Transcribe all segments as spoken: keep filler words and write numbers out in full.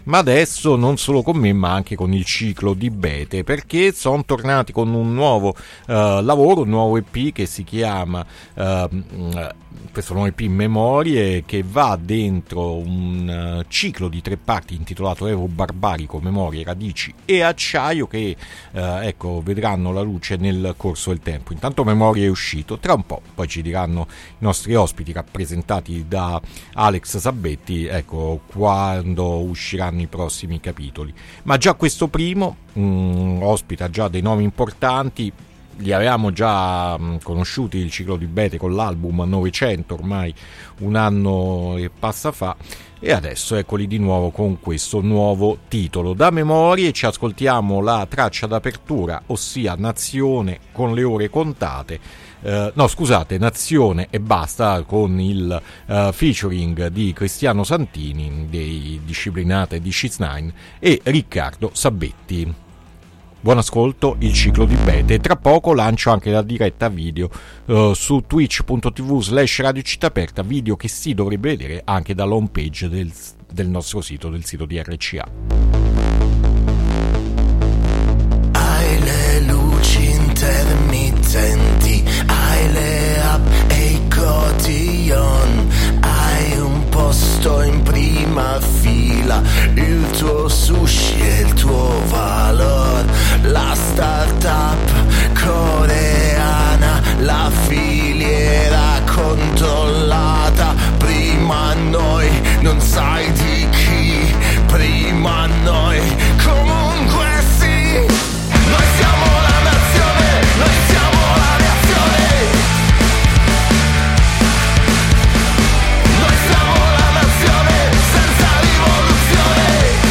Ma adesso non solo con me, ma anche con il ciclo di Bete, perché sono tornati con un nuovo uh, lavoro, un nuovo E P che si chiama uh, questo nuovo E P Memorie, che va dentro un uh, ciclo di tre parti intitolato Evo Barbarico, Memorie, Radici e Acciaio, che uh, ecco vedranno la luce nel corso del tempo. Intanto Memorie è uscito, tra un po' poi ci diranno i nostri ospiti rappresentati da Alex Sabetti, ecco, quando usciranno i prossimi capitoli. Ma già questo primo mh, ospita già dei nomi importanti. Li avevamo già mh, conosciuti, il ciclo di Bete, con l'album novecento, ormai un anno e passa fa, e adesso eccoli di nuovo con questo nuovo titolo. Da Memorie ci ascoltiamo la traccia d'apertura, ossia Nazione con le ore contate. Uh, no scusate, Nazione e basta, con il uh, featuring di Cristiano Santini dei Disciplinate di Sheets nine e Riccardo Sabetti. Buon ascolto, il ciclo di Bete. Tra poco lancio anche la diretta video uh, su twitch.tv slash Radio Città Aperta, video che si dovrebbe vedere anche dalla home page del, del nostro sito, del sito di R C A. Hai le luci intermittenti, hai le app e i cotillon, hai un posto in prima fila, il tuo sushi e il tuo valor, la startup coreana, la filiera controllata, prima noi, non sai di chi, prima noi, comunque sì, noi siamo la nazione, noi siamo la reazione, noi siamo la nazione senza rivoluzione.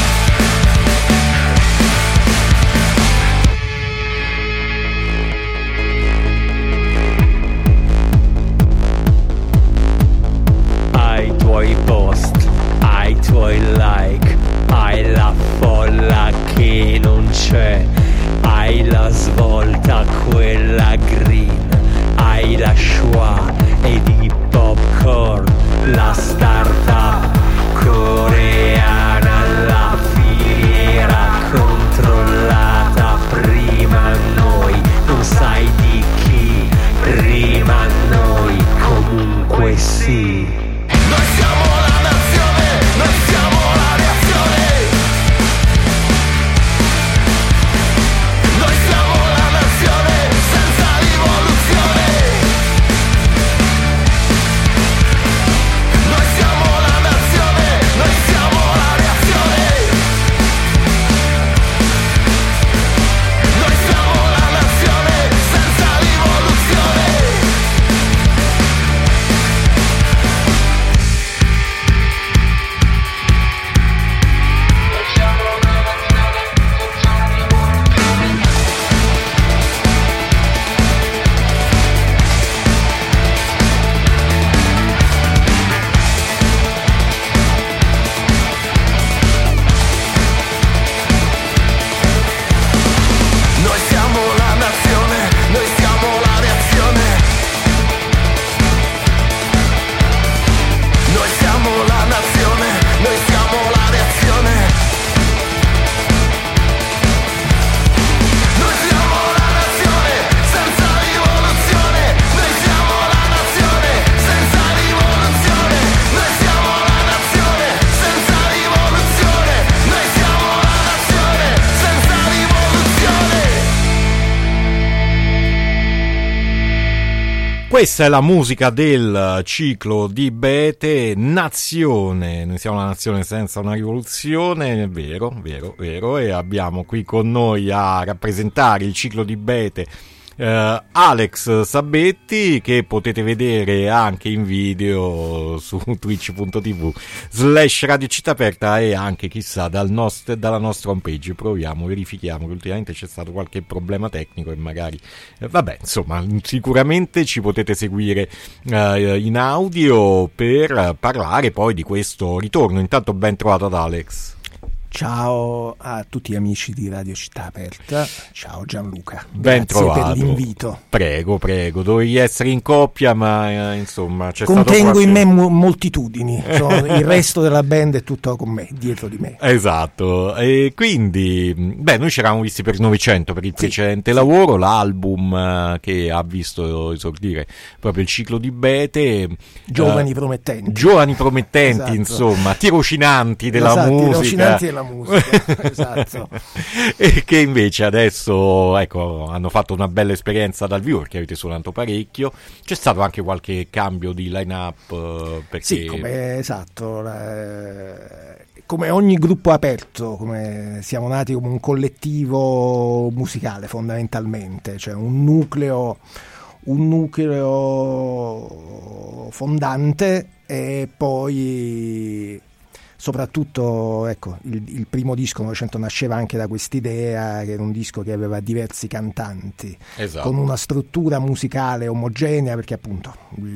Hai i tuoi post, hai i tuoi like, hai la folla che non c'è, hai la svolta, quella green, hai la Shoah ed i popcorn, la startup coreana, la filiera controllata, prima noi, non sai di chi, prima noi, comunque sì. Noi siamo la nazione, noi siamo la reazione, noi siamo la nazione senza rivoluzione, noi siamo la nazione, noi siamo la reazione, noi siamo la nazione senza rivoluzione. Noi siamo la nazione, noi siamo la reazione, noi siamo la nazione, noi siamo la reazione, noi siamo la nazione senza rivoluzione, noi siamo la nazione senza rivoluzione, noi siamo la nazione senza rivoluzione, noi siamo la nazione senza rivoluzione. Questa è la musica del ciclo di Bete, Nazione. Noi siamo una nazione senza una rivoluzione, vero, vero, vero, e abbiamo qui con noi a rappresentare il ciclo di Bete Uh, Alex Sabetti, che potete vedere anche in video su twitch.tv slash Radio Città Aperta, e anche chissà dal nost- dalla nostra homepage. Proviamo, verifichiamo, che ultimamente c'è stato qualche problema tecnico e magari eh, vabbè, insomma, sicuramente ci potete seguire uh, in audio per parlare poi di questo ritorno. Intanto ben trovato ad Alex. Ciao a tutti gli amici di Radio Città Aperta, ciao Gianluca, Ben grazie trovato. per l'invito. Prego, prego, dovevi essere in coppia, ma eh, insomma c'è Contengo stato qualche... in me mo- moltitudini, sono, il resto della band è tutto con me, dietro di me. Esatto, e quindi beh, noi ci eravamo visti per Novecento, per il Sì, precedente sì. lavoro, l'album eh, che ha visto esordire proprio il ciclo di Bete. Giovani eh, promettenti. Giovani promettenti, Esatto. insomma, tirocinanti della Esatto, musica. tirocinanti della musica, esatto. E che invece adesso, ecco, hanno fatto una bella esperienza dal vivo perché avete suonato parecchio. C'è stato anche qualche cambio di line-up eh, perché... Sì, come, esatto, la- come ogni gruppo aperto, come siamo nati come un collettivo musicale fondamentalmente, cioè un nucleo, un nucleo fondante e poi soprattutto ecco il, il primo disco Novecento nasceva anche da quest'idea che era un disco che aveva diversi cantanti, Esatto. con una struttura musicale omogenea perché appunto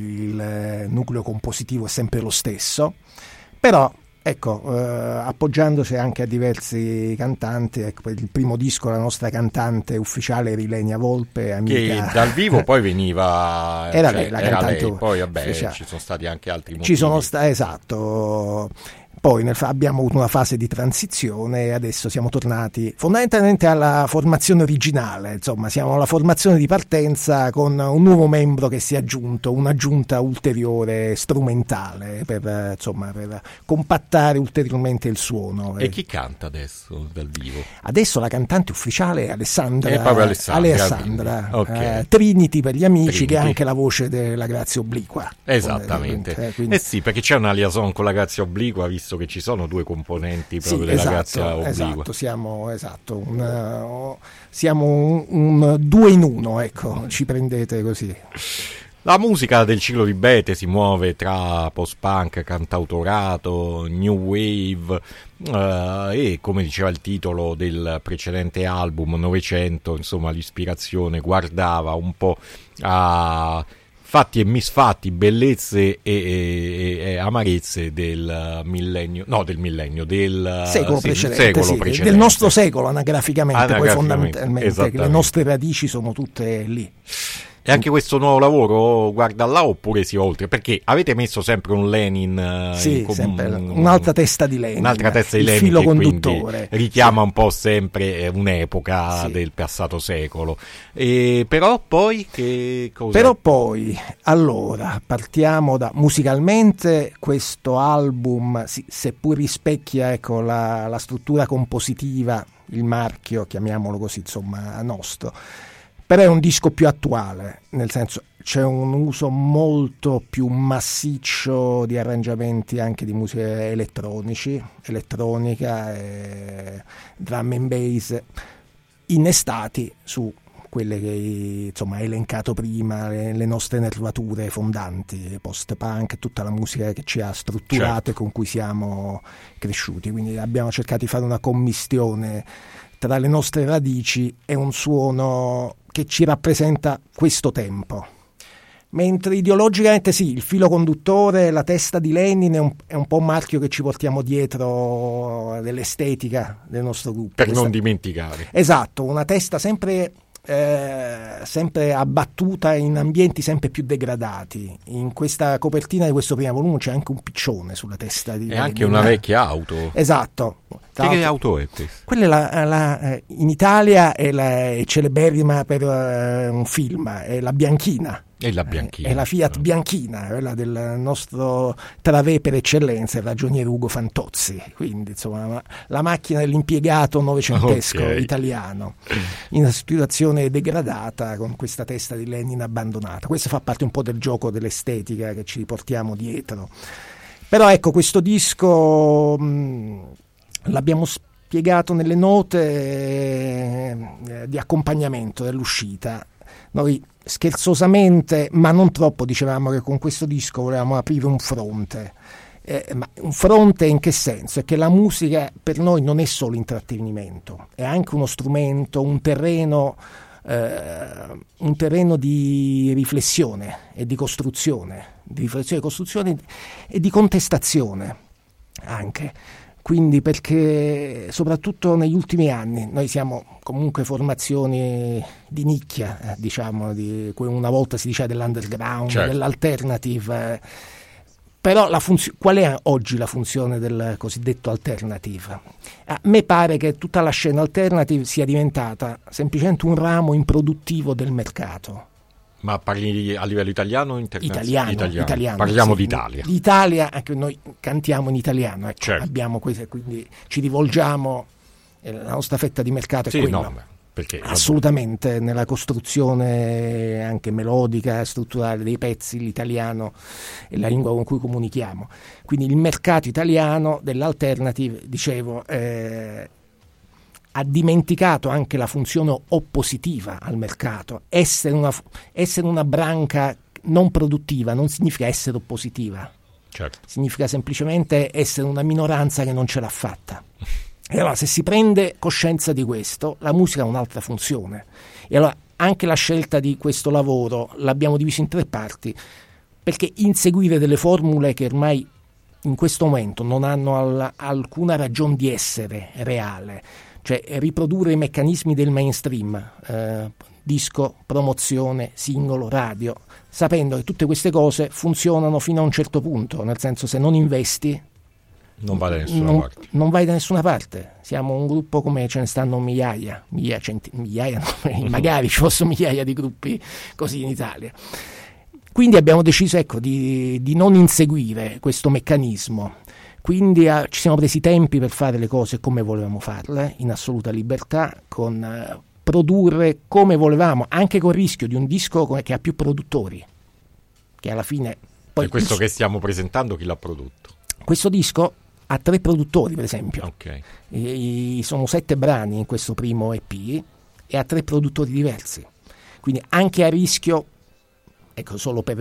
il nucleo compositivo è sempre lo stesso, però ecco eh, appoggiandosi anche a diversi cantanti, ecco, per il primo disco la nostra cantante ufficiale era Ilenia Volpe, amica che dal vivo poi veniva Era cioè, lei, la era cantante lei. Poi vabbè ufficiale. ci sono stati anche altri motivi. Ci sono stati, esatto. Poi nel, abbiamo avuto una fase di transizione e adesso siamo tornati fondamentalmente alla formazione originale, insomma siamo alla formazione di partenza con un nuovo membro che si è aggiunto, un'aggiunta ulteriore strumentale per, insomma, per compattare ulteriormente il suono. E chi canta adesso dal vivo? Adesso la cantante ufficiale è Alessandra, È proprio Alessandra, Alessandra quindi. Ok. eh, Trinity per gli amici, Trinity. che è anche la voce della Grazia Obliqua. Esattamente. Eh, quindi- Eh sì, perché c'è una liaison con la Grazia Obliqua, visto che ci sono due componenti Sì, proprio della esatto, Grazia Obliqua. esatto, siamo, esatto, un, uh, siamo un, un due in uno, ecco, ci prendete così. La musica del ciclo di Bete si muove tra post-punk, cantautorato, new wave eh, e, come diceva il titolo del precedente album, Novecento, insomma l'ispirazione guardava un po' a fatti e misfatti, bellezze e, e, e amarezze del millennio, no del millennio, del Secolo, sì, precedente, secolo sì, precedente. del nostro secolo anagraficamente, poi Anagraficamente, fondamentalmente, che le esattamente. nostre radici sono tutte lì. E anche questo nuovo lavoro guarda là oppure si oltre? Perché avete messo sempre un Lenin eh, Sì, in com- sempre un'altra testa di Lenin, un'altra testa di il Lenin filo che quindi conduttore. richiama un po' sempre eh, un'epoca Sì. del passato secolo. E però poi che cosa? Però poi, allora, partiamo da musicalmente questo album, sì, seppur rispecchia ecco, la, la struttura compositiva, il marchio, chiamiamolo così, insomma, nostro, però è un disco più attuale, nel senso c'è un uso molto più massiccio di arrangiamenti anche di musica elettronici, elettronica, e drum and bass, innestati su quelle che insomma hai elencato prima, le, le nostre nervature fondanti, post-punk, tutta la musica che ci ha strutturato Certo. e con cui siamo cresciuti. Quindi abbiamo cercato di fare una commistione tra le nostre radici e un suono che ci rappresenta questo tempo. Mentre ideologicamente sì, il filo conduttore, la testa di Lenin è un, è un po' un marchio che ci portiamo dietro dell'estetica del nostro gruppo. per Questa- non dimenticare. Esatto, una testa sempre, eh, sempre abbattuta in ambienti sempre più degradati. In questa copertina di questo primo volume c'è anche un piccione sulla testa di E Lenin. anche una vecchia auto. Esatto. Tra Che l'altro- auto è questa? quella è la, la- eh, in Italia è, la, è celeberrima per eh, un film, è la Bianchina. È la Bianchina. È la Fiat Bianchina, quella del nostro travé per eccellenza, il ragioniere Ugo Fantozzi. Quindi, insomma, la, la macchina dell'impiegato novecentesco Ok. italiano, in una situazione degradata, con questa testa di Lenin abbandonata. Questo fa parte un po' del gioco dell'estetica che ci portiamo dietro. Però ecco, questo disco mh, l'abbiamo spiegato nelle note eh, di accompagnamento dell'uscita. Noi scherzosamente, ma non troppo, dicevamo che con questo disco volevamo aprire un fronte. Eh, ma un fronte in che senso? È che la musica per noi non è solo intrattenimento, è anche uno strumento, un terreno, eh, un terreno di riflessione e di costruzione, di riflessione e costruzione e di contestazione anche. Quindi perché soprattutto negli ultimi anni noi siamo comunque formazioni di nicchia, eh, diciamo, di, una volta si diceva dell'underground, certo. dell'alternative, eh, però la funzio- qual è oggi la funzione del cosiddetto alternative? A me pare che tutta la scena alternative sia diventata semplicemente un ramo improduttivo del mercato. Ma parli a livello italiano o internazionale? Italiano, italiano, italiano. Parliamo Sì, d'Italia. L'Italia, anche noi cantiamo in italiano, ecco, certo. abbiamo queste, quindi ci rivolgiamo, eh, la nostra fetta di mercato è sì, quella. no, perché, assolutamente, nella costruzione anche melodica, strutturale dei pezzi, l'italiano è la lingua con cui comunichiamo. Quindi il mercato italiano dell'alternative, dicevo, eh, ha dimenticato anche la funzione oppositiva al mercato. Essere una, essere una branca non produttiva non significa essere oppositiva, certo. significa semplicemente essere una minoranza che non ce l'ha fatta. E allora se si prende coscienza di questo, la musica ha un'altra funzione. E allora anche la scelta di questo lavoro l'abbiamo diviso in tre parti, perché inseguire delle formule che ormai in questo momento non hanno al, alcuna ragione di essere reale, cioè riprodurre i meccanismi del mainstream, eh, disco, promozione, singolo, radio, sapendo che tutte queste cose funzionano fino a un certo punto, nel senso se non investi non vai da nessuna non, parte. Non vai da nessuna parte. Siamo un gruppo come ce ne stanno migliaia, migliaia, centi, migliaia no, magari ci fossero migliaia di gruppi così in Italia. Quindi abbiamo deciso ecco, di, di non inseguire questo meccanismo. Quindi eh, ci siamo presi tempi per fare le cose come volevamo farle, in assoluta libertà, con eh, produrre come volevamo, anche col rischio di un disco che ha più produttori, che alla fine... Poi e questo il, che stiamo presentando chi l'ha prodotto? Questo disco ha tre produttori, per esempio. Okay. E, sono sette brani in questo primo E P e ha tre produttori diversi. Quindi anche a rischio... Ecco, solo per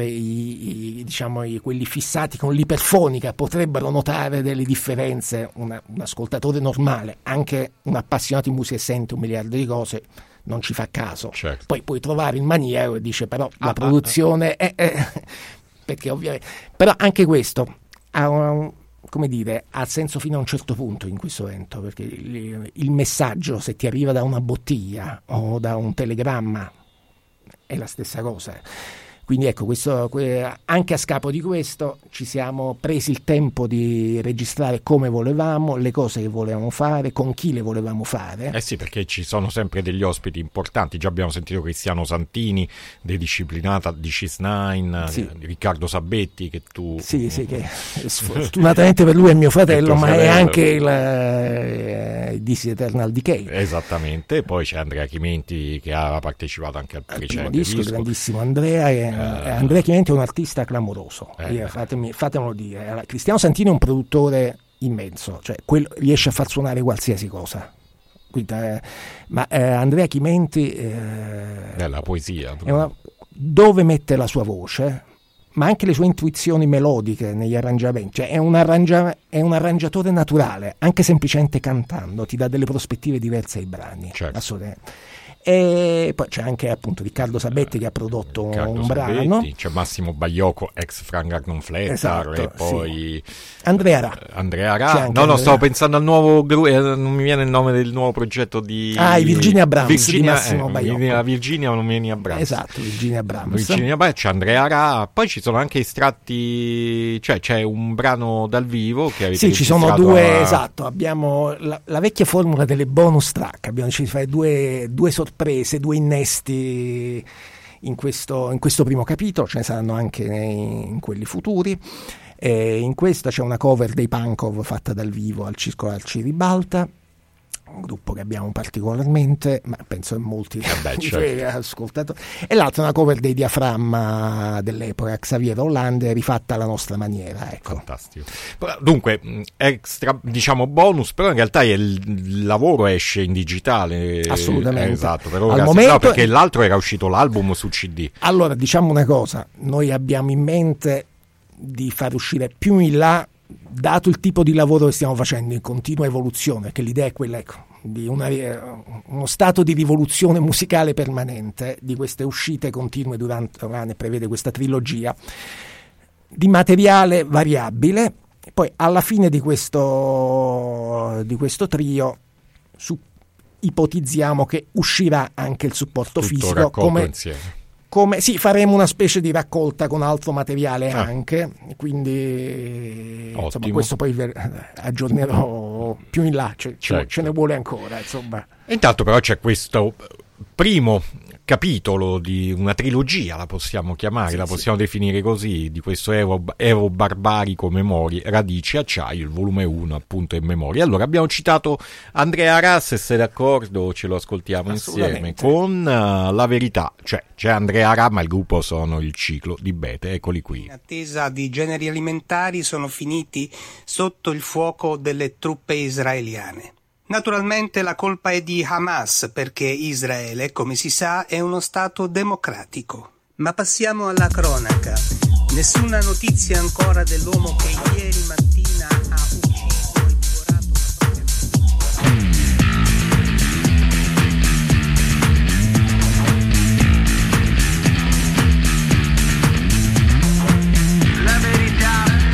i, i, diciamo, i, quelli fissati con l'iperfonica potrebbero notare delle differenze. Una, un ascoltatore normale, anche un appassionato di musica e sente un miliardo di cose, non ci fa caso. Certo. Poi puoi trovare il maniero e dice però ah, la produzione ah, è, è perché ovviamente. Però anche questo ha un, come dire, ha senso fino a un certo punto in questo momento, perché il, il messaggio, se ti arriva da una bottiglia o da un telegramma, è la stessa cosa. Quindi ecco, questo, anche a scapo di questo ci siamo presi il tempo di registrare come volevamo, le cose che volevamo fare, con chi le volevamo fare. Eh sì, perché ci sono sempre degli ospiti importanti, già abbiamo sentito Cristiano Santini, De Disciplinata di Cis-Nine, sì. Riccardo Sabetti che tu... Sì, sì, che sfortunatamente per lui è mio fratello, ma fratello. È anche il eh, This Eternal Decay. Esattamente, poi c'è Andrea Chimenti che ha partecipato anche al precedente disco, disco. grandissimo Andrea, che Uh, Andrea Chimenti è un artista clamoroso, eh, Io, fatemi, fatemelo dire. Allora, Cristiano Santini è un produttore immenso, cioè quello, riesce a far suonare qualsiasi cosa. Quindi, eh, ma eh, Andrea Chimenti eh, è la poesia. È una, dove mette la sua voce, ma anche le sue intuizioni melodiche negli arrangiamenti, cioè è un, arrangia, è un arrangiatore naturale, anche semplicemente cantando ti dà delle prospettive diverse ai brani. Certo. Assolutamente. E poi c'è anche appunto Riccardo Sabetti che ha prodotto Riccardo un Sabetti, brano, c'è Massimo Bagliocco ex Frank Agnon Fletcher, esatto, e poi sì. Andrea Ra Andrea Ra no no stavo pensando al nuovo gru- eh, non mi viene il nome del nuovo progetto di ah i Virginia Brahms Virginia, di Massimo eh, Bagliocco. Virginia o non Virginia Brahms, esatto, Virginia Brahms. Virginia Brahms, c'è Andrea Ra, poi ci sono anche estratti, cioè c'è un brano dal vivo che avete sì ci sono due a... esatto, abbiamo la, la vecchia formula delle bonus track, abbiamo deciso di fare due, due sorprese, due innesti in questo, in questo primo capitolo, ce ne saranno anche nei, in quelli futuri. E in questo c'è una cover dei Pankov fatta dal vivo al Circo Arci Ribalta, un gruppo che abbiamo particolarmente, ma penso in molti eh beh, certo. ascoltato, e l'altra è una cover dei Diaframma dell'epoca, Xavier Hollande, rifatta alla nostra maniera, ecco. Fantastico. Dunque extra, diciamo bonus, però in realtà il, il lavoro esce in digitale, assolutamente, eh, esatto, però al ragazzi, momento no, perché l'altro era uscito l'album su C D. Allora diciamo una cosa, noi abbiamo in mente di far uscire più in là, dato il tipo di lavoro che stiamo facendo in continua evoluzione, che l'idea è quella, ecco, di una, uno stato di rivoluzione musicale permanente, di queste uscite continue durante l'anno, prevede questa trilogia di materiale variabile, Poi alla fine di questo, di questo trio su, ipotizziamo che uscirà anche il supporto Tutto fisico, come, come sì, faremo una specie di raccolta con altro materiale ah. anche, quindi insomma, questo poi aggiornerò più in là, cioè, certo. ce ne vuole ancora, insomma. Intanto però c'è questo primo capitolo di una trilogia, la possiamo chiamare, sì, la possiamo sì. definire così, di questo Ero, Ero Barbarico Memorie, Radici Acciaio, il volume uno appunto in memoria. Allora abbiamo citato Andrea Aras, se sei d'accordo ce lo ascoltiamo insieme con uh, La Verità, cioè c'è Andrea Aras ma il gruppo sono il Ciclo di Bete, eccoli qui. In attesa di generi alimentari sono finiti sotto il fuoco delle truppe israeliane. Naturalmente la colpa è di Hamas, perché Israele, come si sa, è uno stato democratico. Ma passiamo alla cronaca. Nessuna notizia ancora dell'uomo che ieri mattina ha ucciso e divorato la propria... La verità.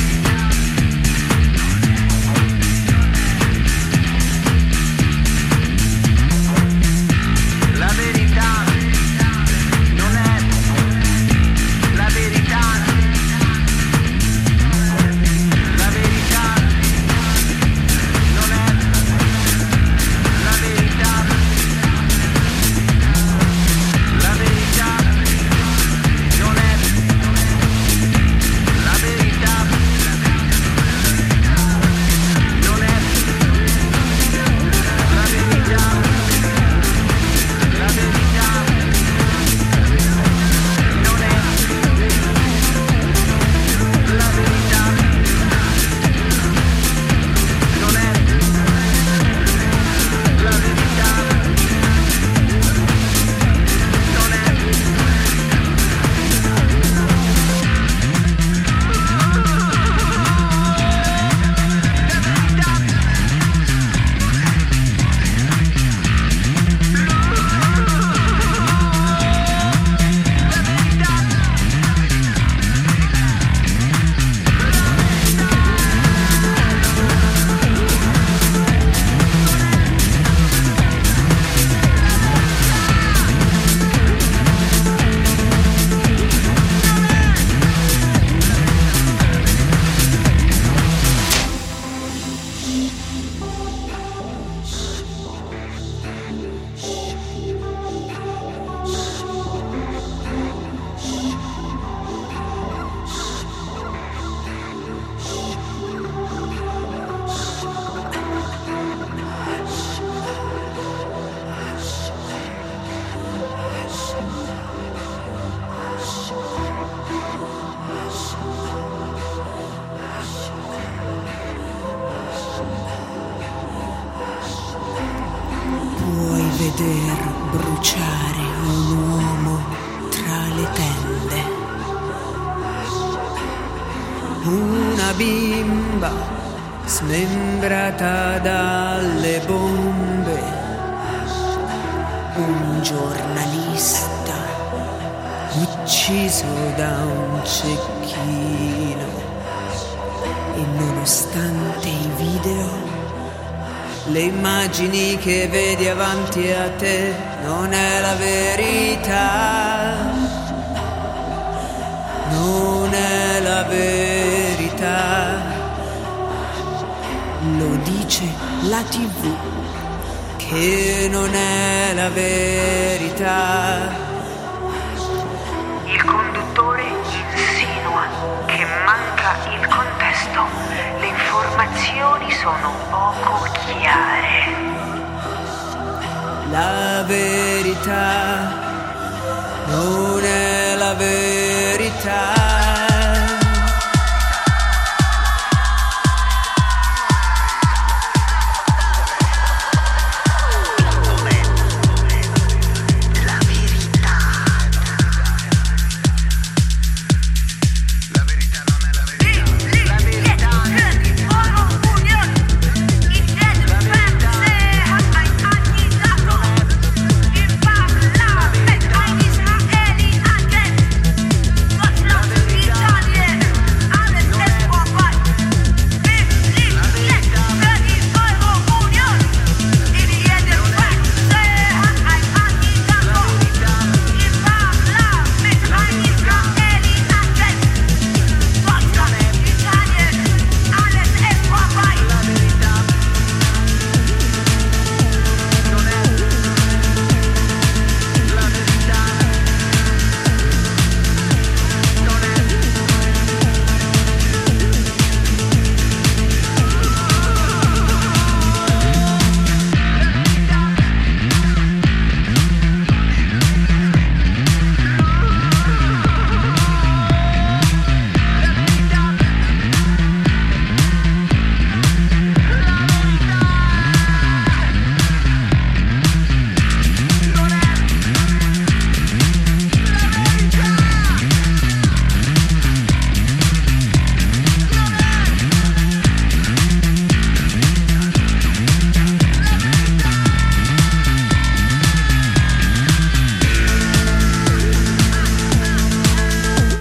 veder bruciare un uomo tra le tende. Una bimba smembrata dalle bombe. Un giornalista ucciso da un cecchino. E nonostante i video, le immagini che vedi avanti a te non è la verità, non è la verità, lo dice la tivù che non è la verità. Il conduttore insinua che manca il contesto, le informazioni sono poco chiare. La verità non è la verità. Israeli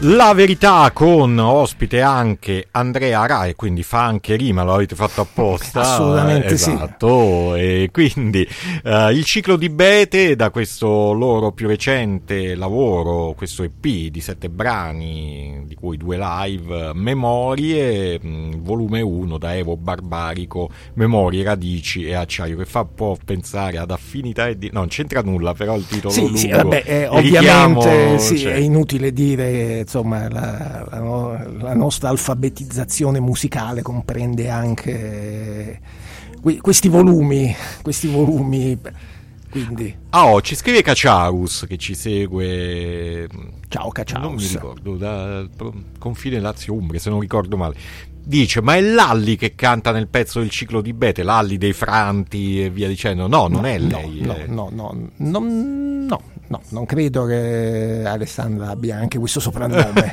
La verità, con ospite anche Andrea Ra, e quindi fa anche rima, lo avete fatto apposta. Assolutamente esatto. sì. E quindi uh, il ciclo di Bete, da questo loro più recente lavoro, questo E P di sette brani, di cui due live, Memorie, mh, volume uno, da Evo Barbarico, Memorie, Radici e Acciaio, che fa un po' pensare ad Affinità e di... no, non c'entra nulla, però il titolo sì, lungo, sì, vabbè, eh, richiamo, ovviamente sì, cioè... è inutile dire, insomma, la, la, la nostra alfabetizzazione musicale comprende anche que, questi volumi, questi volumi, quindi... Ah, oh, ci scrive Caciarus, che ci segue, ciao Caciarus, non mi ricordo, da confine Lazio-Umbria, se non ricordo male. Dice, ma è Lalli che canta nel pezzo del ciclo di Bete, Lalli dei Franti e via dicendo? No, non no, è lei. No, è... no, no, no, no, no, no, non credo che Alessandra abbia anche questo soprannome.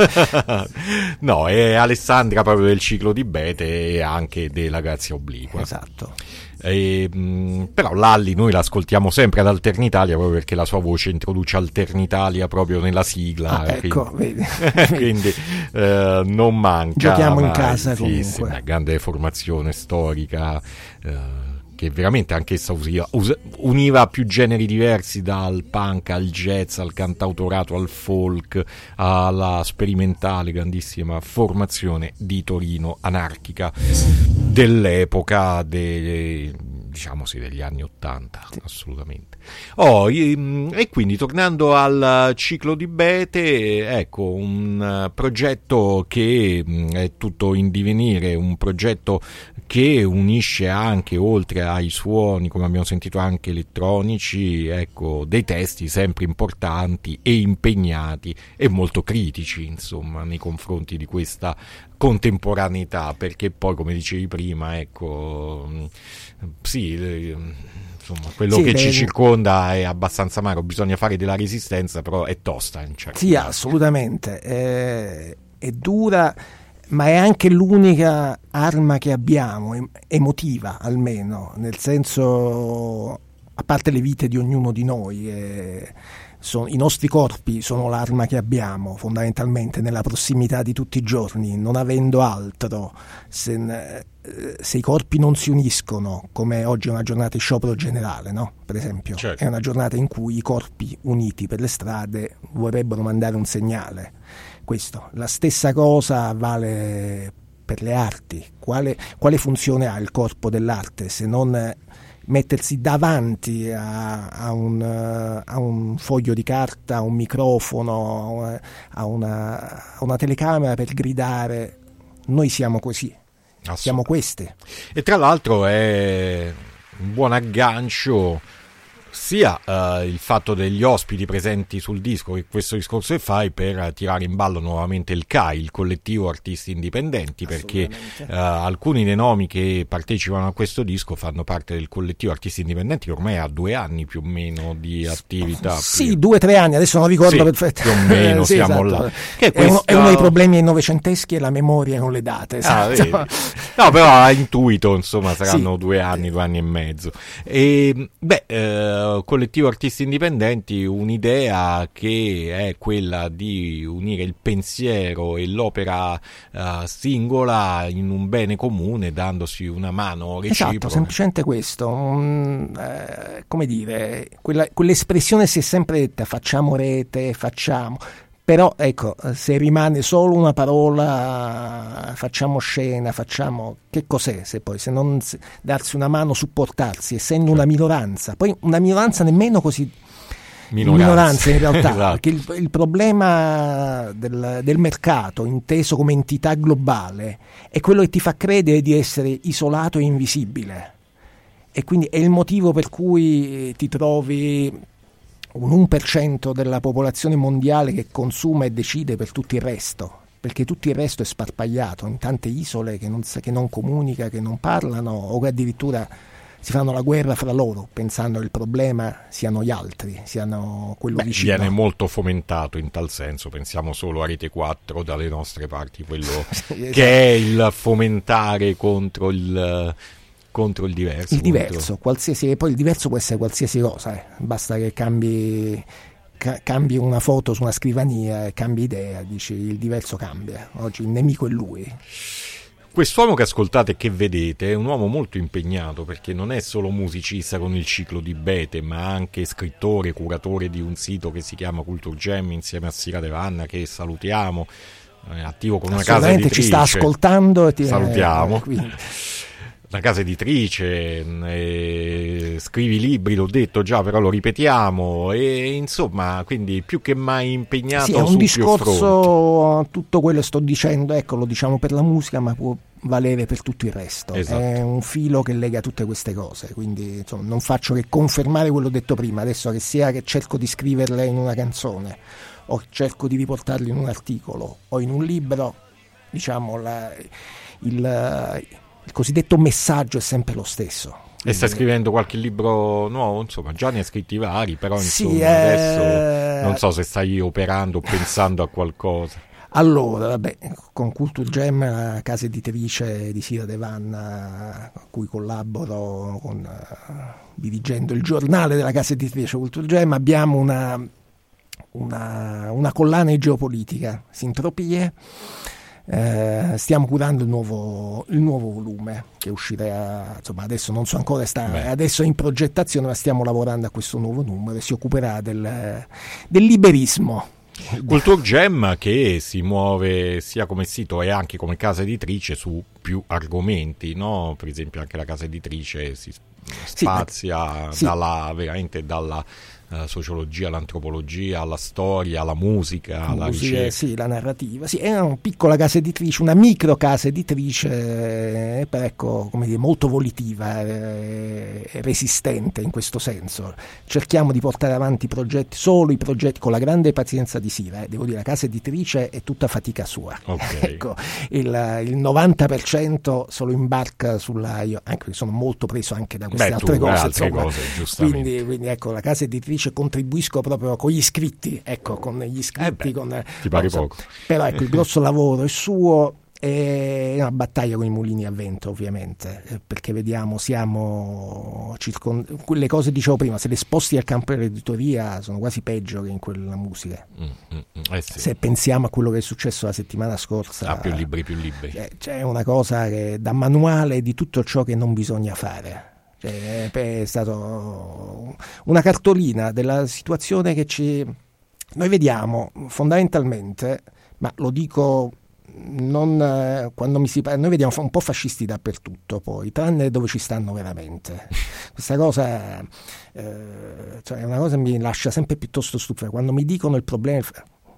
No, è Alessandra proprio del ciclo di Bete e anche della Grazia Obliqua. Esatto. E, mh, però Lalli noi l'ascoltiamo sempre ad Alternitalia, proprio perché la sua voce introduce Alternitalia proprio nella sigla, ah, ecco, quindi, vedi. quindi eh, non manca. Giochiamo in ma, casa sì, comunque. sì, una grande formazione storica, eh, che veramente anch'essa usiva, us- univa più generi diversi, dal punk al jazz, al cantautorato, al folk, alla sperimentale, grandissima formazione di Torino anarchica dell'epoca, de, diciamo sì, degli anni Ottanta, sì. Assolutamente. Oh, e quindi tornando al ciclo di Bete, ecco, un progetto che è tutto in divenire, un progetto che unisce anche, oltre ai suoni, come abbiamo sentito, anche elettronici, ecco, dei testi sempre importanti e impegnati e molto critici, insomma, nei confronti di questa contemporaneità, perché poi, come dicevi prima, ecco, sì, insomma, quello sì, che beh, ci circonda è abbastanza amaro, bisogna fare della resistenza, però è tosta in certi sì, casi. Assolutamente, è, è dura, ma è anche l'unica arma che abbiamo, emotiva almeno, nel senso, a parte le vite di ognuno di noi, eh, sono, i nostri corpi sono l'arma che abbiamo fondamentalmente nella prossimità di tutti i giorni, non avendo altro. Se, se i corpi non si uniscono, come oggi è una giornata di sciopero generale, no? Per esempio, certo. È una giornata in cui i corpi uniti per le strade vorrebbero mandare un segnale. Questo, la stessa cosa vale per le arti. Quale, quale funzione ha il corpo dell'arte se non mettersi davanti a, a, un, a un foglio di carta, a un microfono, a una, a una telecamera per gridare: noi siamo così, siamo queste. E tra l'altro è un buon aggancio sia uh, il fatto degli ospiti presenti sul disco, che questo discorso che fai, per tirare in ballo nuovamente il C A I, il collettivo artisti indipendenti, perché uh, alcuni dei nomi che partecipano a questo disco fanno parte del collettivo artisti indipendenti, che ormai ha due anni più o meno di attività. Sì, più... due o tre anni, adesso non ricordo sì, perfetto. Più o meno sì, siamo esatto. là. Che è, questa... uno, è uno dei problemi novecenteschi, e la memoria non le date. Esatto. Ah, no, però a intuito, insomma, saranno sì. due anni, due anni e mezzo. E, beh, eh, collettivo artisti indipendenti, un'idea che è quella di unire il pensiero e l'opera uh, singola in un bene comune, dandosi una mano reciproca. Esatto, semplicemente questo. Um, eh, come dire, quella, quell'espressione si è sempre detta: facciamo rete, facciamo. Però ecco, se rimane solo una parola, facciamo scena, facciamo, che cos'è se poi, se non darsi una mano, supportarsi, essendo una minoranza, poi una minoranza nemmeno così minoranza, minoranza in realtà, esatto. Perché il, il problema del, del mercato, inteso come entità globale, è quello che ti fa credere di essere isolato e invisibile, e quindi è il motivo per cui ti trovi un uno per cento della popolazione mondiale che consuma e decide per tutto il resto, perché tutto il resto è sparpagliato in tante isole che non, che non comunica, che non parlano, o che addirittura si fanno la guerra fra loro, pensando che il problema siano gli altri, siano quello Beh, vicino. Viene molto fomentato in tal senso, pensiamo solo a Rete quattro dalle nostre parti, quello sì, esatto. che è il fomentare contro il... contro il diverso. Il diverso, contro... qualsiasi, e poi il diverso può essere qualsiasi cosa, eh. Basta che cambi ca- cambi una foto su una scrivania e cambi idea, dici il diverso cambia, oggi il nemico è lui. Quest'uomo che ascoltate e che vedete è un uomo molto impegnato, perché non è solo musicista con il ciclo di Bete, ma anche scrittore, curatore di un sito che si chiama Culture Jam insieme a Sira Devanna, che salutiamo, è attivo con una casa editrice. Ci sta ascoltando e ti salutiamo. Eh, quindi. Una casa editrice, eh, scrivi libri, l'ho detto già, però lo ripetiamo, e insomma, quindi più che mai impegnato. Sì, è un su discorso, più tutto quello che sto dicendo, ecco, lo diciamo per la musica, ma può valere per tutto il resto. Esatto. È un filo che lega tutte queste cose, quindi insomma, non faccio che confermare quello detto prima, adesso che sia che cerco di scriverle in una canzone o cerco di riportarle in un articolo o in un libro, diciamo la, il il cosiddetto messaggio è sempre lo stesso. E stai scrivendo qualche libro nuovo? Insomma, già ne hai scritti vari, però insomma sì, adesso eh... non so se stai operando o pensando a qualcosa. Allora, vabbè, con Culture Jam, la casa editrice di Sira Devanna, a cui collaboro con, uh, dirigendo il giornale della casa editrice Culture Jam, abbiamo una, una, una collana di geopolitica, Sintropie. Eh, stiamo curando il nuovo, il nuovo volume che uscirà, insomma adesso non so ancora, sta, adesso è in progettazione, ma stiamo lavorando a questo nuovo numero e si occuperà del, del liberismo. Culture Jam che si muove sia come sito e anche come casa editrice su più argomenti, no? Per esempio anche la casa editrice si spazia sì, dalla, veramente dalla uh, sociologia all'antropologia, alla storia, alla musica, alla musica, ricerca. Sì, la narrativa. Sì, è una piccola casa editrice, una micro casa editrice, eh, ecco, come dire, molto volitiva e eh, resistente in questo senso. Cerchiamo di portare avanti i progetti, solo i progetti, con la grande pazienza di Sira, eh. Devo dire, la casa editrice è tutta fatica sua. Okay. Ecco, il, il novanta per cento solo imbarca sulla, io anche perché sono molto preso anche da queste Beh, altre tu, cose, altre insomma. cose giustamente. Quindi, quindi ecco, la casa editrice contribuisco proprio con gli iscritti, ecco, con gli iscritti, eh beh, con, ti pare so, poco. Però ecco, il grosso lavoro è suo. È una battaglia con i mulini a vento, ovviamente, perché vediamo, siamo circond- quelle cose dicevo prima, se le sposti al campo dell'editoria sono quasi peggio che in quella musica. Mm, mm, eh sì. Se pensiamo a quello che è successo la settimana scorsa, ah, più libri, più libri. C'è, c'è una cosa che da manuale di tutto ciò che non bisogna fare. Cioè, è stato una cartolina della situazione che ci noi vediamo fondamentalmente, ma lo dico non eh, quando mi si parla, noi vediamo un po' fascisti dappertutto, poi tranne dove ci stanno veramente. Questa cosa eh, cioè è una cosa che mi lascia sempre piuttosto stupida quando mi dicono il problema,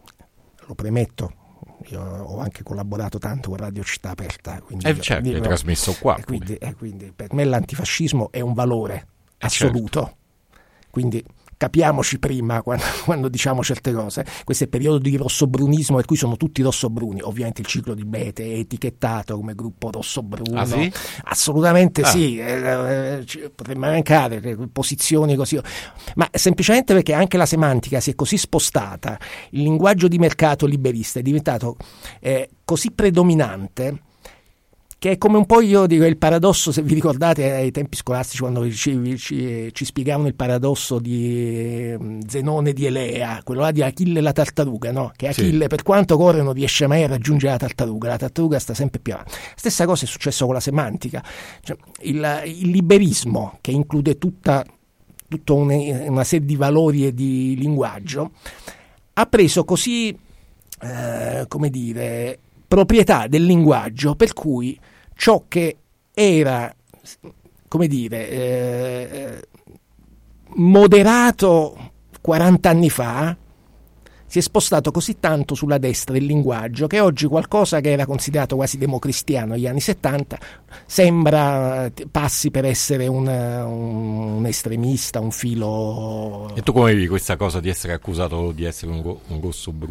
lo premetto, io ho anche collaborato tanto con Radio Città Aperta, quindi eh, certo, quindi, hai trasmesso qua, e quindi, e quindi per me l'antifascismo è un valore eh, assoluto, certo. Quindi capiamoci prima quando, quando diciamo certe cose. Questo è il periodo di rossobrunismo, per cui sono tutti rossobruni. Ovviamente il ciclo di Bete è etichettato come gruppo rossobruno. Ah, sì? Assolutamente ah. sì, eh, eh, potrebbe mancare posizioni così, ma semplicemente perché anche la semantica si è così spostata, il linguaggio di mercato liberista è diventato eh, così predominante, che è come un po', io dico, il paradosso, se vi ricordate ai tempi scolastici quando ci, ci, ci spiegavano il paradosso di Zenone di Elea, quello là di Achille e la tartaruga, no? Che Achille sì. per quanto corre non riesce mai a raggiungere la tartaruga, la tartaruga sta sempre più avanti. Stessa cosa è successo con la semantica, cioè, il, il liberismo, che include tutta, tutta una, una serie di valori e di linguaggio, ha preso così, eh, come dire, proprietà del linguaggio, per cui ciò che era, come dire, eh, moderato quaranta anni fa si è spostato così tanto sulla destra del linguaggio che oggi qualcosa che era considerato quasi democristiano negli anni settanta sembra passi per essere un, un estremista, un filo. E tu come vedi questa cosa di essere accusato di essere un, go- un rosso bruno?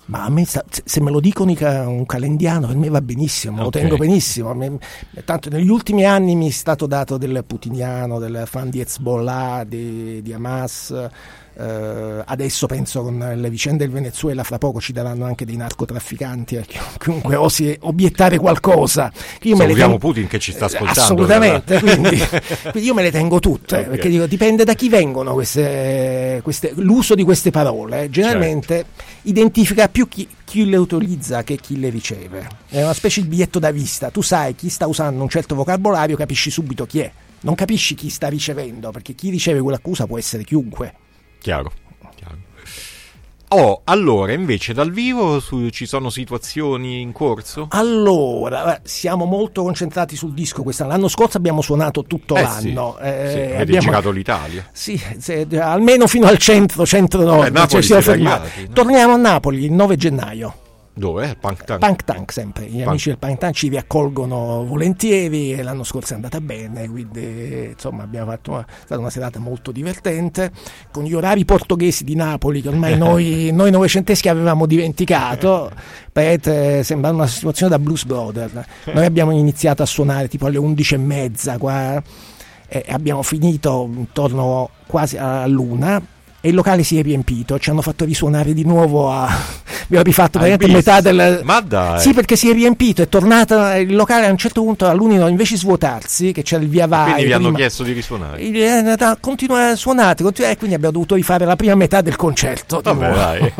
Ma a me sta, se me lo dicono un calendiano, per me va benissimo, me lo Okay. tengo benissimo. Me- tanto negli ultimi anni mi è stato dato del putiniano, del fan di Hezbollah, di, di Hamas. Eh, adesso penso con le vicende del Venezuela fra poco ci daranno anche dei narcotrafficanti, eh, chiunque osi obiettare qualcosa. Io me le Salutiamo tengo- Putin che ci sta Eh, ascoltando. assolutamente, quindi, quindi io me le tengo tutte, Ok. perché dico, dipende da chi vengono queste, queste, l'uso di queste parole. Generalmente Certo. identifica più chi, chi le utilizza che chi le riceve. È una specie di biglietto da visita. Tu sai chi sta usando un certo vocabolario, capisci subito chi è. Non capisci chi sta ricevendo, perché chi riceve quell'accusa può essere chiunque. Chiaro, chiaro. Oh, allora, invece dal vivo su- ci sono situazioni in corso? Allora, siamo molto concentrati sul disco quest'anno. L'anno scorso abbiamo suonato tutto Eh l'anno. sì, eh, sì, avete abbiamo- girato l'Italia. Sì, se- almeno fino al centro, centro-nord. Eh, Napoli cioè, siamo siete fermati. arrivati, no? Torniamo a Napoli il nove gennaio. Dove? Il Punk Tank? Punk Tank sempre, gli Punk. amici del Punk Tank ci riaccolgono volentieri e l'anno scorso è andata bene, quindi insomma abbiamo fatto una, è stata una serata molto divertente con gli orari portoghesi di Napoli che ormai noi, noi novecenteschi avevamo dimenticato. Vedete, sembra una situazione da Blues Brothers. Noi abbiamo iniziato a suonare tipo alle undici e mezza qua, e abbiamo finito intorno quasi all'una e il locale si è riempito, ci hanno fatto risuonare di nuovo a abbiamo rifatto Hai praticamente visto? metà del Ma dai. sì, perché si è riempito, è tornata il locale a un certo punto all'unico, invece di svuotarsi, che c'era il via vai Quindi vi hanno prima, chiesto di risuonare. il- eh, da- continua a suonare, continua- e quindi abbiamo dovuto rifare la prima metà del concerto di Vabbè, nuovo. dai.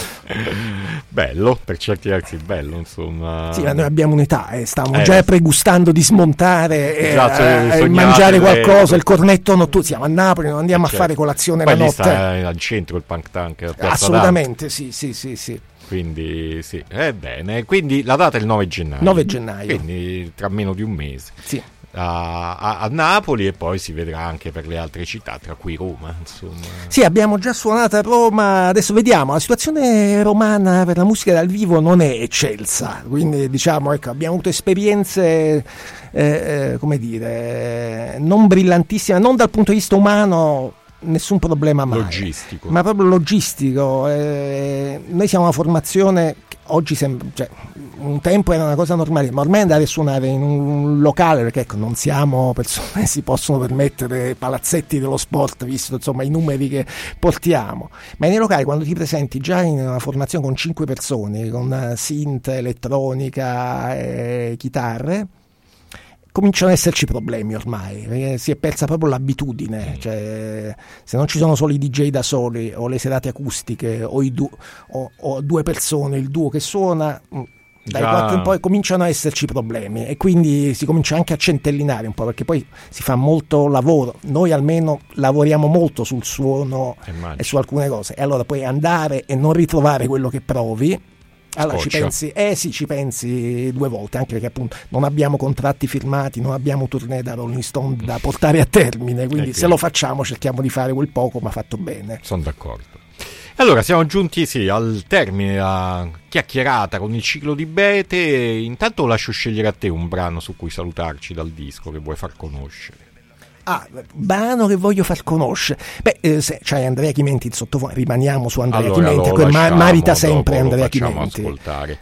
Bello, per certi versi bello, insomma. Sì, ma noi abbiamo un'età, eh, stavamo Eh, già sì. pregustando di smontare e, Esatto, eh, e sognate mangiare bene. qualcosa, il cornetto notturno, siamo a Napoli, non andiamo Certo. a fare colazione Poi la lì notte. sta al centro il Punk Tank, a Piazza Assolutamente, sì, sì, sì, sì. Dante. Quindi sì, è bene. Quindi la data è il nove gennaio. nove gennaio. Quindi tra meno di un mese. Sì. A, a- a Napoli e poi si vedrà anche per le altre città, tra cui Roma, insomma. Sì, abbiamo già suonato a Roma, adesso vediamo, la situazione romana per la musica dal vivo non è eccelsa, quindi diciamo, ecco, abbiamo avuto esperienze, eh, eh, come dire, non brillantissime, non dal punto di vista umano, nessun problema mai. Logistico. Ma proprio logistico. Eh, noi siamo una formazione che oggi sembra, cioè, un tempo era una cosa normale, ma ormai andare a suonare in un locale, perché ecco, non siamo persone che si possono permettere palazzetti dello sport, visto insomma i numeri che portiamo, ma nei locali quando ti presenti già in una formazione con cinque persone, con synth, elettronica e chitarre, cominciano ad esserci problemi ormai, perché si è persa proprio l'abitudine, cioè, se non ci sono solo i D J da soli o le serate acustiche o, i du- o, o due persone, il duo che suona, mh, dai Già. quattro in poi cominciano ad esserci problemi e quindi si comincia anche a centellinare un po', perché poi si fa molto lavoro, noi almeno lavoriamo molto sul suono Immagino. e su alcune cose, e allora puoi andare e non ritrovare quello che provi. Allora ci Scoccia. pensi, eh sì, ci pensi due volte, anche perché appunto non abbiamo contratti firmati, non abbiamo tournée da Rolling Stone da portare a termine, quindi Eh, se lo facciamo cerchiamo di fare quel poco ma fatto bene. Sono d'accordo. Allora, siamo giunti sì, al termine della chiacchierata con il ciclo di Bete. Intanto lascio scegliere a te un brano su cui salutarci dal disco che vuoi far conoscere. Ah, brano che voglio far conoscere. Beh, eh, se c'hai Andrea Chimenti il sottofondo, rimaniamo su Andrea Allora, Chimenti, lo ecco, ma- lasciamo, marita sempre dopo lo Andrea facciamo Chimenti. ascoltare.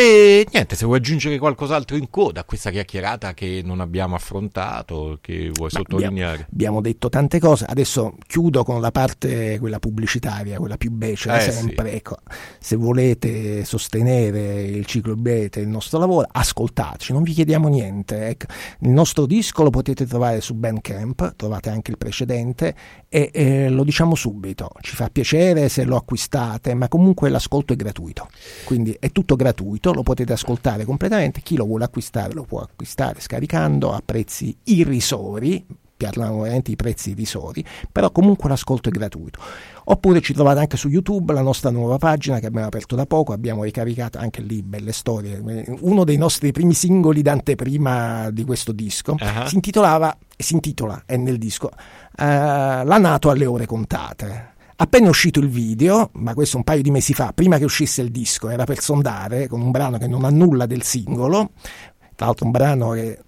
E niente, se vuoi aggiungere qualcos'altro in coda a questa chiacchierata che non abbiamo affrontato, che vuoi Ma sottolineare? Abbiamo, abbiamo detto tante cose, adesso chiudo con la parte quella pubblicitaria, quella più becera Eh, sempre. Ecco, se volete sostenere il ciclo Bete, il nostro lavoro, ascoltateci, non vi chiediamo niente. Ecco, il nostro disco lo potete trovare su Bandcamp, trovate anche il precedente e eh, lo diciamo subito, ci fa piacere se lo acquistate, ma comunque l'ascolto è gratuito, quindi è tutto gratuito, lo potete ascoltare completamente, chi lo vuole acquistare lo può acquistare scaricando a prezzi irrisori, parlano veramente di prezzi irrisori, però comunque l'ascolto è gratuito. Oppure ci trovate anche su YouTube, la nostra nuova pagina che abbiamo aperto da poco, abbiamo ricaricato anche lì belle storie. Uno dei nostri primi singoli d'anteprima di questo disco Uh-huh. si intitolava, si intitola, è nel disco, eh, La nato alle ore contate. Appena è uscito il video, ma questo un paio di mesi fa, prima che uscisse il disco, era per sondare, con un brano che non ha nulla del singolo, tra l'altro un brano che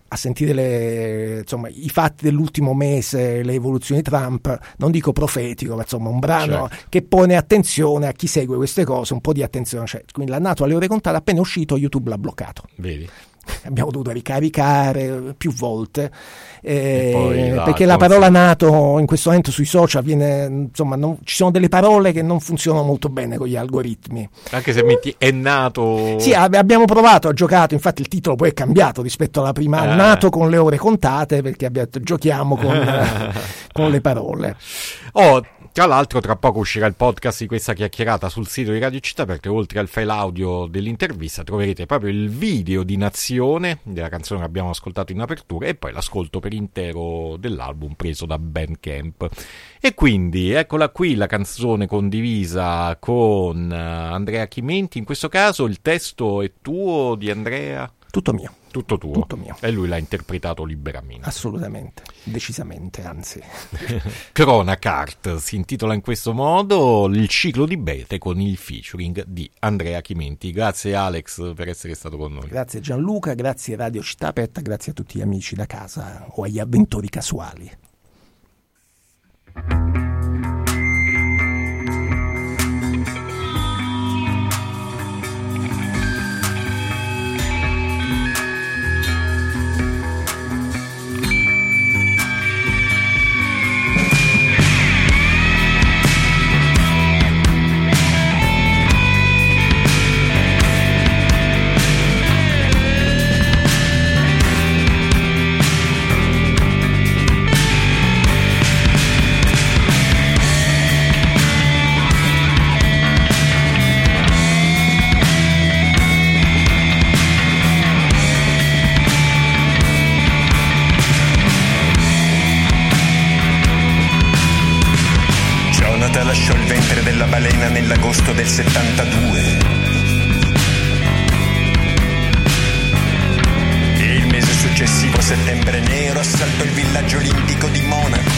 a sentire le, insomma, i fatti dell'ultimo mese, le evoluzioni di Trump, non dico profetico, ma insomma un brano certo. che pone attenzione a chi segue queste cose, un po' di attenzione. Cioè, quindi l'ha nato alle ore contate, appena uscito YouTube l'ha bloccato. Vedi? Abbiamo dovuto ricaricare più volte eh, la perché la cosa... parola nato in questo momento sui social viene, insomma, non, ci sono delle parole che non funzionano molto bene con gli algoritmi, anche se metti è nato. sì, ab- abbiamo provato, ha giocato, infatti il titolo poi è cambiato rispetto alla prima, ah. nato con le ore contate, perché abbiamo, giochiamo con, con le parole. Oh, tra l'altro tra poco uscirà il podcast di questa chiacchierata sul sito di Radio Città, perché oltre al file audio dell'intervista troverete proprio il video di Nazione della canzone che abbiamo ascoltato in apertura e poi l'ascolto per intero dell'album preso da Bandcamp. E quindi eccola qui la canzone condivisa con Andrea Chimenti. In questo caso il testo è tuo, di Andrea? Tutto mio. Tutto tuo. Tutto mio. E lui l'ha interpretato liberamente. Assolutamente, decisamente, anzi. Cronacart si intitola in questo modo Il ciclo di Bete con il featuring di Andrea Chimenti. Grazie Alex per essere stato con noi. Grazie Gianluca, grazie Radio Città Aperta, grazie a tutti gli amici da casa o agli avventori casuali. Lasciò il ventre della balena nell'agosto del settantadue e il mese successivo, settembre nero, assaltò il villaggio olimpico di Monaco.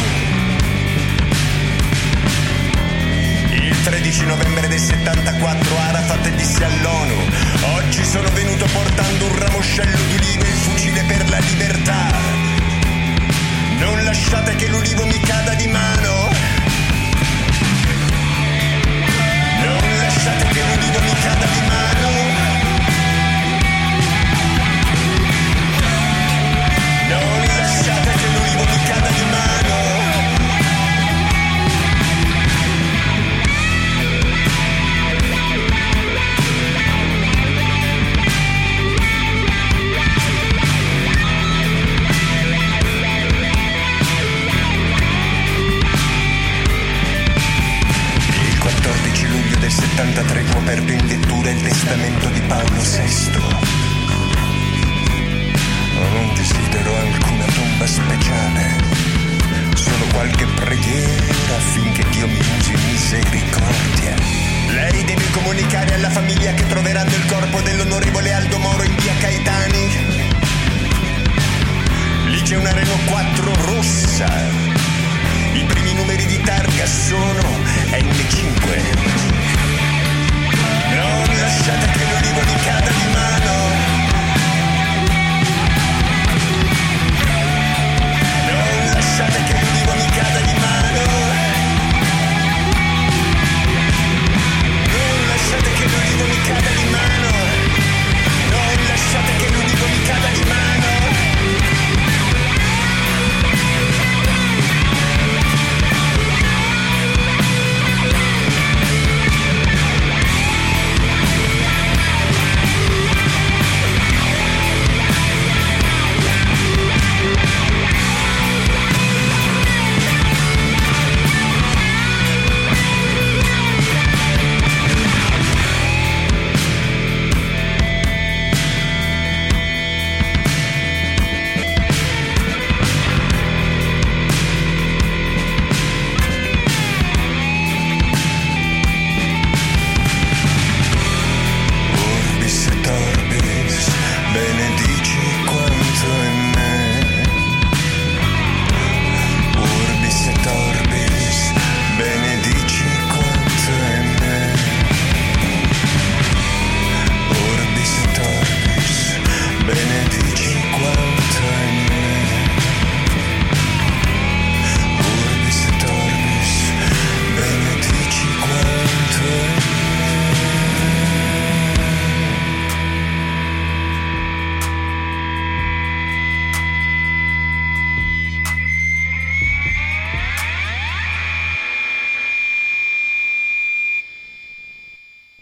Il tredici novembre del settantaquattro Arafat disse all'ONU: oggi sono venuto portando un ramoscello d'ulivo e il fucile per la libertà. Non lasciate che l'ulivo mi cada di mano. Non lasciate che l'ulivo mi cada di mano. Non lasciate che l'ulivo mi cada di mano. settantatré ho aperto in lettura il testamento di Paolo sesto. Non desidero alcuna tomba speciale, solo qualche preghiera affinché Dio mi usi misericordia. Lei deve comunicare alla famiglia che troveranno il corpo dell'onorevole Aldo Moro in via Caetani. Lì c'è una Renault quattro rossa. I primi numeri di targa sono N cinque. Non lasciate che l'ulivo mi cada di mano. Non lasciate che l'ulivo mi cada di mano. Non lasciate che l'ulivo mi cada di mano. Non lasciate che l'ulivo mi cada di mano. Benedici